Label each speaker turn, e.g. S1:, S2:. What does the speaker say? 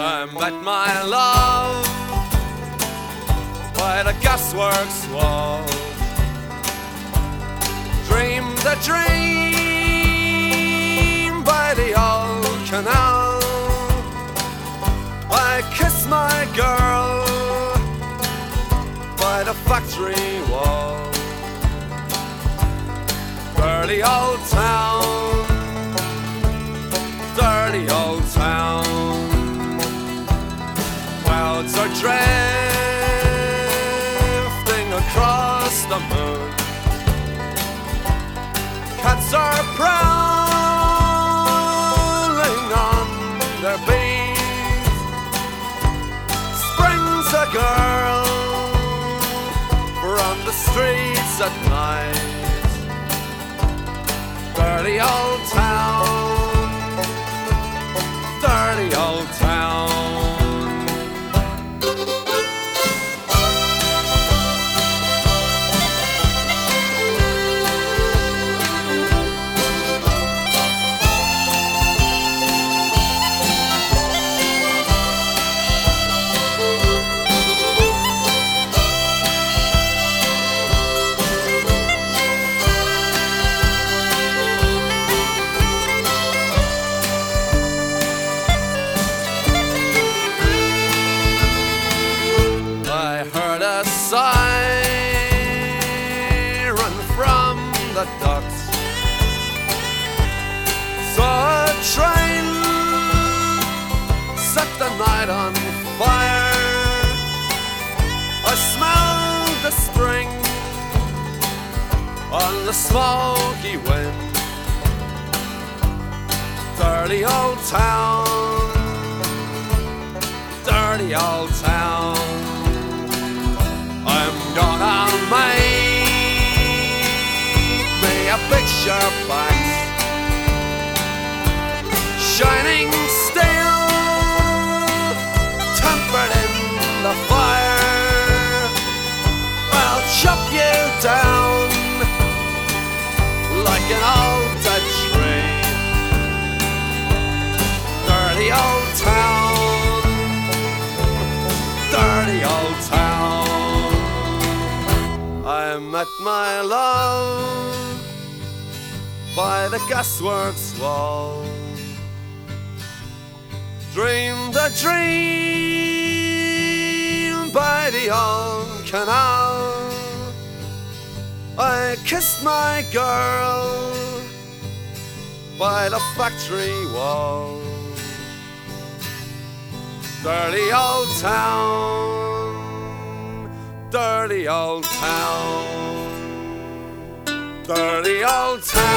S1: I met my love by the gasworks wall. Dreamed a dream by the old canal. I kissed my girl by the factory wall. Dirty old town, dirty old town. Clouds are drifting across the moon. Cats are prowling on their beat. Springs a girl from the streets at night. Dirty old town, dirty old town. Siren from the docks. Saw a train set the night on fire. I smelled the spring on the smoky wind. Dirty old town, dirty old town. I'm gonna make me a picture box, shining steel, tempered in the fire. I'll chop you down like an old dead tree. Dirty old town, dirty old town. I met my love by the gasworks wall. Dreamed a dream by the old canal. I kissed my girl by the factory wall. Dirty old town, dirty old town, dirty old town.